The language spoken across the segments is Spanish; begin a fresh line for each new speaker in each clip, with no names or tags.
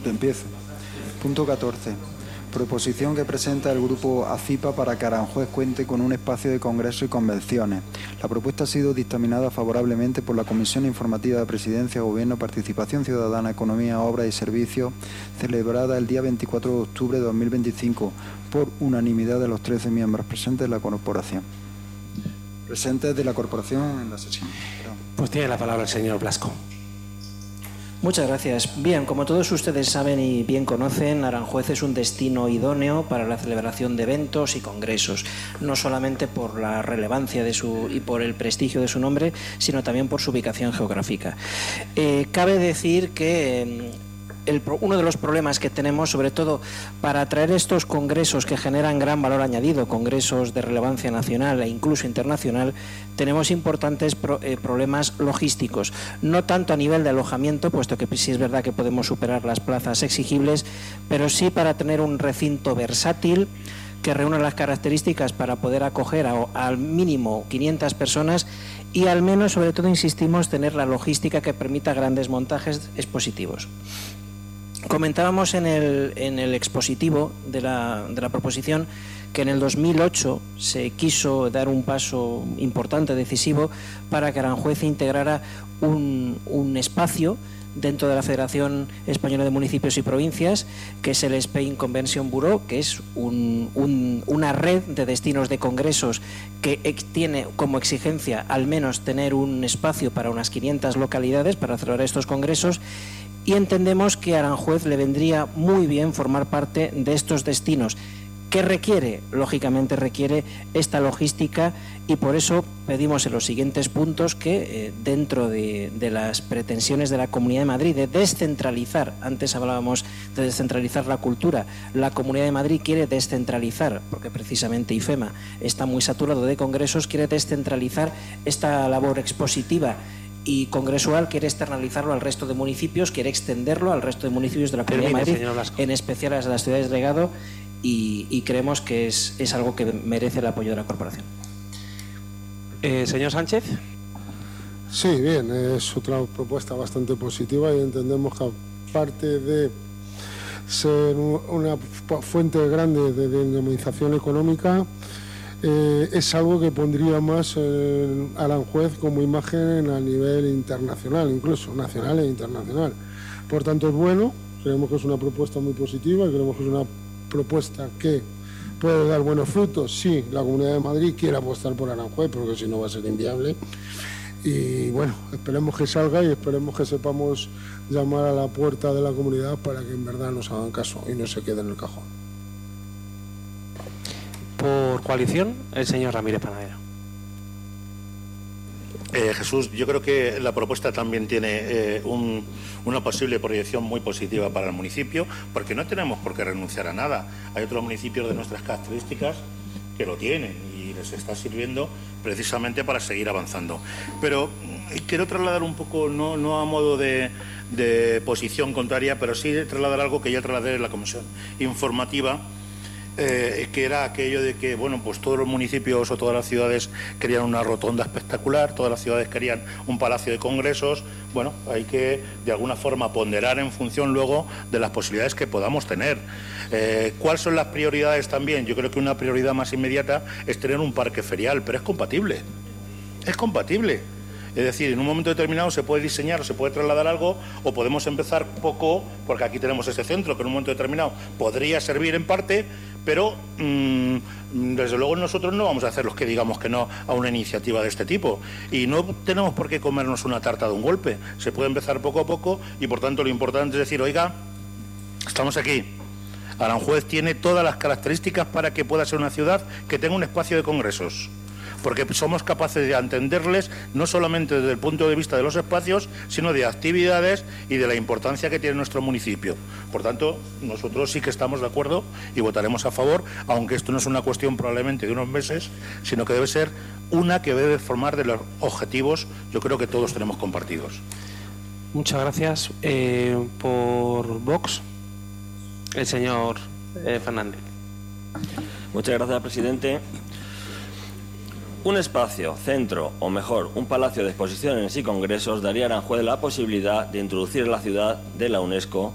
Empiezo. Punto 14. Proposición que presenta el Grupo ACIPA para que Aranjuez cuente con un espacio de congreso y convenciones. La propuesta ha sido dictaminada favorablemente por la Comisión Informativa de Presidencia, Gobierno, Participación Ciudadana, Economía, Obras y Servicios, celebrada el día 24 de octubre de 2025, por unanimidad de los 13 miembros presentes de la corporación. Presentes de la corporación en la sesión.
Pues tiene la palabra el señor Blasco.
Muchas gracias. Bien, como todos ustedes saben y bien conocen, Aranjuez es un destino idóneo para la celebración de eventos y congresos, no solamente por la relevancia y por el prestigio de su nombre, sino también por su ubicación geográfica. Cabe decir que uno de los problemas que tenemos, sobre todo para atraer estos congresos que generan gran valor añadido, congresos de relevancia nacional e incluso internacional, tenemos importantes problemas logísticos, no tanto a nivel de alojamiento, puesto que sí es verdad que podemos superar las plazas exigibles, pero sí para tener un recinto versátil que reúna las características para poder acoger al mínimo 500 personas y al menos, sobre todo, insistimos, tener la logística que permita grandes montajes expositivos. Comentábamos en el expositivo de la proposición que en el 2008 se quiso dar un paso importante, decisivo, para que Aranjuez integrara un espacio dentro de la Federación Española de Municipios y Provincias, que es el Spain Convention Bureau, que es una red de destinos de congresos que tiene como exigencia al menos tener un espacio para unas 500 localidades para celebrar estos congresos. Y entendemos que a Aranjuez le vendría muy bien formar parte de estos destinos. ¿Qué requiere? Lógicamente requiere esta logística y por eso pedimos en los siguientes puntos que dentro de las pretensiones de la Comunidad de Madrid de descentralizar, antes hablábamos de descentralizar la cultura, la Comunidad de Madrid quiere descentralizar, porque precisamente IFEMA está muy saturado de congresos, quiere descentralizar esta labor expositiva y congresual, quiere externalizarlo al resto de municipios, quiere extenderlo al resto de municipios de la Comunidad de Madrid, en especial a las ciudades de legado, y creemos que es algo que merece el apoyo de la corporación.
Señor Sánchez.
Sí, bien, es otra propuesta bastante positiva y entendemos que aparte de ser una fuente grande de dinamización económica, es algo que pondría más a Aranjuez como imagen a nivel internacional, incluso nacional e internacional. Por tanto, es bueno, creemos que es una propuesta muy positiva, creemos que es una propuesta que puede dar buenos frutos si la Comunidad de Madrid quiere apostar por Aranjuez, porque si no va a ser inviable. Y bueno, esperemos que salga y esperemos que sepamos llamar a la puerta de la comunidad para que en verdad nos hagan caso y no se quede en el cajón.
Por coalición, el señor Ramírez Panadero.
Jesús, yo creo que la propuesta también tiene una posible proyección muy positiva para el municipio, porque no tenemos por qué renunciar a nada. Hay otros municipios de nuestras características que lo tienen y les está sirviendo precisamente para seguir avanzando. Pero quiero trasladar un poco, no a modo de posición contraria, pero sí trasladar algo que ya trasladé en la comisión informativa, que era aquello de que, bueno, pues todos los municipios o todas las ciudades querían una rotonda espectacular, todas las ciudades querían un palacio de congresos. Bueno, hay que de alguna forma ponderar en función luego de las posibilidades que podamos tener. ¿Cuáles son las prioridades también? Yo creo que una prioridad más inmediata es tener un parque ferial, pero es compatible. Es compatible. Es decir, en un momento determinado se puede diseñar o se puede trasladar algo, o podemos empezar poco, porque aquí tenemos ese centro que en un momento determinado podría servir en parte, pero desde luego nosotros no vamos a hacer los que digamos que no a una iniciativa de este tipo. Y no tenemos por qué comernos una tarta de un golpe. Se puede empezar poco a poco y por tanto lo importante es decir, oiga, estamos aquí. Aranjuez tiene todas las características para que pueda ser una ciudad que tenga un espacio de congresos, porque somos capaces de atenderles no solamente desde el punto de vista de los espacios, sino de actividades y de la importancia que tiene nuestro municipio. Por tanto, nosotros sí que estamos de acuerdo y votaremos a favor, aunque esto no es una cuestión probablemente de unos meses, sino que debe ser una que debe formar de los objetivos, yo creo que todos tenemos compartidos.
Muchas gracias. Por Vox, el señor Fernández.
Muchas gracias, presidente. Un espacio, centro o mejor, un palacio de exposiciones y congresos daría a Aranjuez la posibilidad de introducir en la ciudad de la UNESCO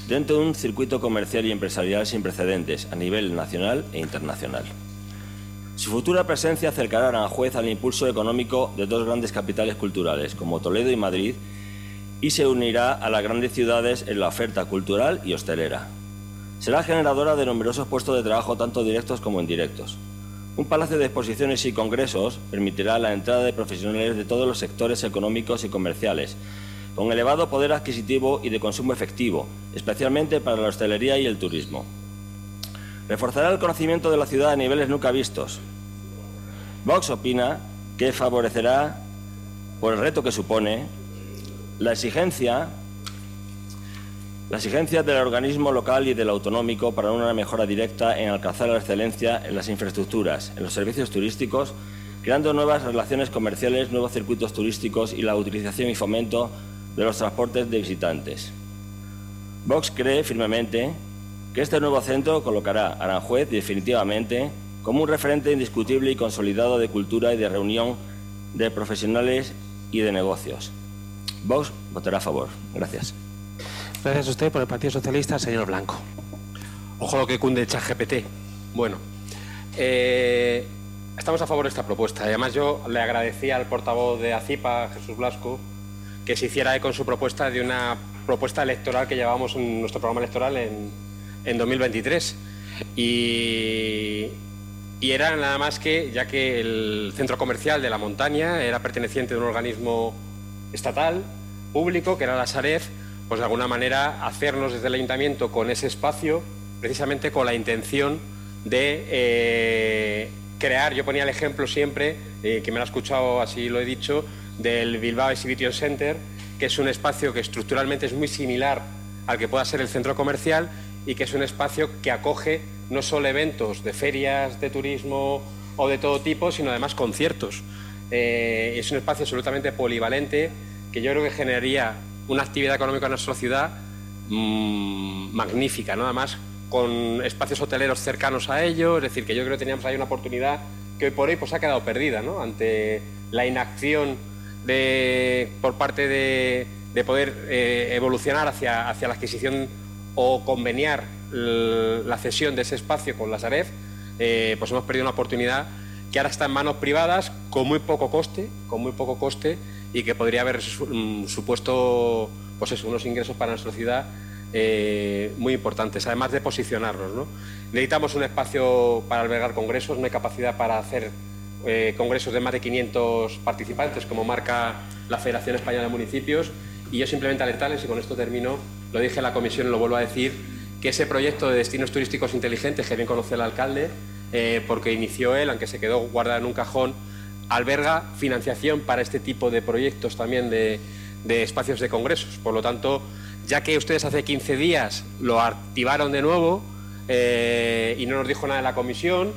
dentro de un circuito comercial y empresarial sin precedentes a nivel nacional e internacional. Su futura presencia acercará a Aranjuez al impulso económico de dos grandes capitales culturales, como Toledo y Madrid, y se unirá a las grandes ciudades en la oferta cultural y hostelera. Será generadora de numerosos puestos de trabajo, tanto directos como indirectos. Un palacio de exposiciones y congresos permitirá la entrada de profesionales de todos los sectores económicos y comerciales, con elevado poder adquisitivo y de consumo efectivo, especialmente para la hostelería y el turismo. Reforzará el conocimiento de la ciudad a niveles nunca vistos. Vox opina que favorecerá, por el reto que supone, la exigencia del organismo local y del autonómico para una mejora directa en alcanzar la excelencia en las infraestructuras, en los servicios turísticos, creando nuevas relaciones comerciales, nuevos circuitos turísticos y la utilización y fomento de los transportes de visitantes. Vox cree firmemente que este nuevo centro colocará a Aranjuez definitivamente como un referente indiscutible y consolidado de cultura y de reunión de profesionales y de negocios. Vox votará a favor. Gracias.
Gracias a usted. Por el Partido Socialista, señor Blanco.
Ojo lo que cunde el ChatGPT. Bueno, estamos a favor de esta propuesta. Además, yo le agradecía al portavoz de ACIPA, Jesús Blasco, que se hiciera eco en su propuesta de una propuesta electoral que llevábamos en nuestro programa electoral en 2023. Y era nada más que, ya que el centro comercial de La Montaña era perteneciente a un organismo estatal, público, que era la Sareb, pues de alguna manera hacernos desde el ayuntamiento con ese espacio, precisamente con la intención de crear, yo ponía el ejemplo siempre, que me lo ha escuchado, así lo he dicho, del Bilbao Exhibition Center, que es un espacio que estructuralmente es muy similar al que pueda ser el centro comercial y que es un espacio que acoge no solo eventos de ferias de turismo o de todo tipo, sino además conciertos. Es un espacio absolutamente polivalente que yo creo que generaría una actividad económica en nuestra ciudad magnífica, ¿no? Además con espacios hoteleros cercanos a ello, es decir, que yo creo que teníamos ahí una oportunidad que hoy por hoy pues ha quedado perdida, ¿no? Ante la inacción por parte de poder evolucionar hacia la adquisición o conveniar la cesión de ese espacio con la Sareb, pues hemos perdido una oportunidad que ahora está en manos privadas con muy poco coste y que podría haber supuesto pues eso, unos ingresos para nuestra ciudad muy importantes, además de posicionarnos, ¿no? Necesitamos un espacio para albergar congresos, no hay capacidad para hacer congresos de más de 500 participantes, como marca la Federación Española de Municipios, y yo simplemente alertarles, y con esto termino, lo dije en la comisión y lo vuelvo a decir, que ese proyecto de destinos turísticos inteligentes, que bien conoce el alcalde, porque inició él, aunque se quedó guardado en un cajón, alberga financiación para este tipo de proyectos también de espacios de congresos. Por lo tanto, ya que ustedes hace 15 días lo activaron de nuevo y no nos dijo nada en la comisión,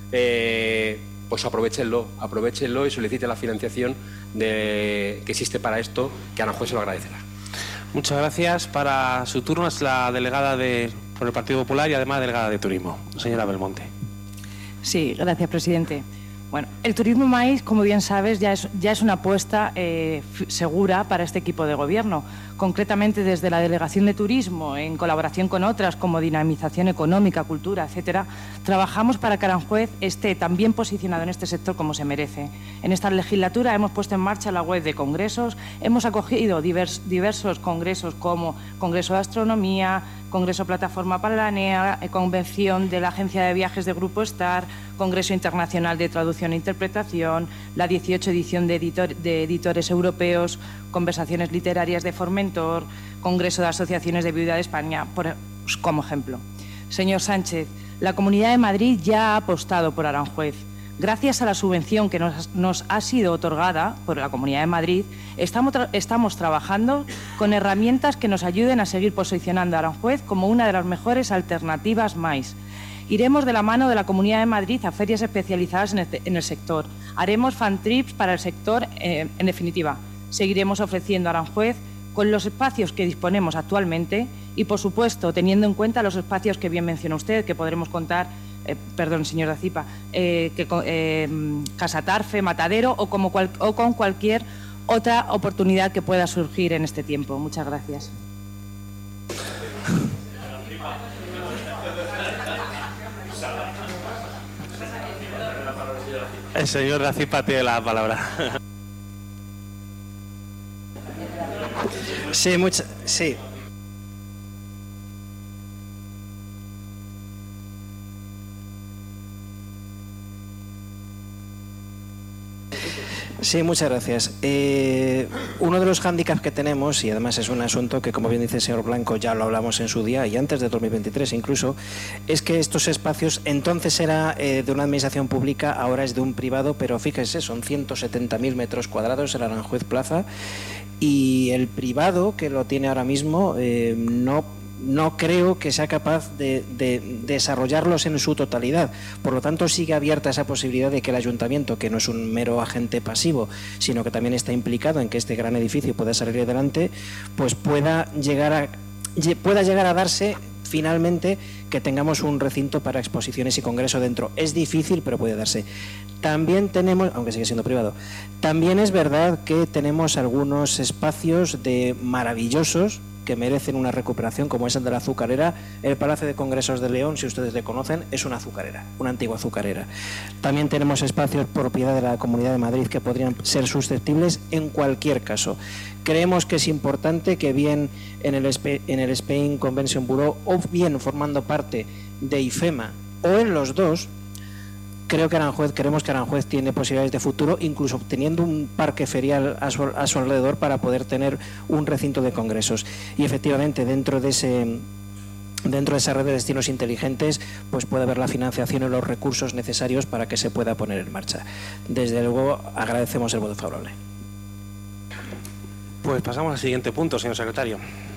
pues aprovechenlo y soliciten la financiación que existe para esto, que Aranjuez se lo agradecerá.
Muchas gracias. Para su turno es la delegada por el Partido Popular y además delegada de Turismo, señora Belmonte.
Sí, gracias, presidente. Bueno, el turismo maíz, como bien sabes, ya es una apuesta segura para este equipo de gobierno. Concretamente, desde la Delegación de Turismo, en colaboración con otras como Dinamización Económica, Cultura, etcétera, trabajamos para que Aranjuez esté tan bien posicionado en este sector como se merece. En esta legislatura hemos puesto en marcha la web de congresos, hemos acogido diversos congresos como Congreso de Astronomía, Congreso Plataforma para la ANEA, Convención de la Agencia de Viajes de Grupo Star, Congreso Internacional de Traducción e Interpretación, la 18 edición de Editores Europeos, Conversaciones Literarias de Formentor, Congreso de Asociaciones de Viuda de España, como ejemplo. Señor Sánchez, la Comunidad de Madrid ya ha apostado por Aranjuez. Gracias a la subvención que nos ha sido otorgada por la Comunidad de Madrid, estamos trabajando con herramientas que nos ayuden a seguir posicionando a Aranjuez como una de las mejores alternativas maíz. Iremos de la mano de la Comunidad de Madrid a ferias especializadas en el sector. Haremos fan trips para el sector, en definitiva. Seguiremos ofreciendo a Aranjuez con los espacios que disponemos actualmente y, por supuesto, teniendo en cuenta los espacios que bien menciona usted, que podremos contar, señor de Acipa, Casa Tarfe, Matadero o con cualquier otra oportunidad que pueda surgir en este tiempo. Muchas gracias.
El señor de Acipa tiene la palabra.
Sí, sí. Sí, muchas gracias. Uno de los hándicaps que tenemos, y además es un asunto que, como bien dice el señor Blanco, ya lo hablamos en su día y antes de 2023 incluso, es que estos espacios entonces era de una administración pública, ahora es de un privado, pero fíjense, son 170.000 metros cuadrados el Aranjuez Plaza, y el privado que lo tiene ahora mismo no creo que sea capaz de desarrollarlos en su totalidad. Por lo tanto, sigue abierta esa posibilidad de que el ayuntamiento, que no es un mero agente pasivo, sino que también está implicado en que este gran edificio pueda salir adelante, pues pueda llegar a darse finalmente que tengamos un recinto para exposiciones y congreso dentro. Es difícil, pero puede darse. También tenemos, aunque sigue siendo privado, también es verdad que tenemos algunos espacios maravillosos que merecen una recuperación, como es el de la azucarera. El Palacio de Congresos de León, si ustedes le conocen, es una azucarera, una antigua azucarera. También tenemos espacios propiedad de la Comunidad de Madrid que podrían ser susceptibles en cualquier caso. Creemos que es importante que bien en el Spain Convention Bureau o bien formando parte de IFEMA o en los dos, creemos que Aranjuez tiene posibilidades de futuro, incluso teniendo un parque ferial a su alrededor para poder tener un recinto de congresos. Y efectivamente, dentro de esa red de destinos inteligentes, pues puede haber la financiación y los recursos necesarios para que se pueda poner en marcha. Desde luego, agradecemos el voto favorable.
Pues pasamos al siguiente punto, señor secretario.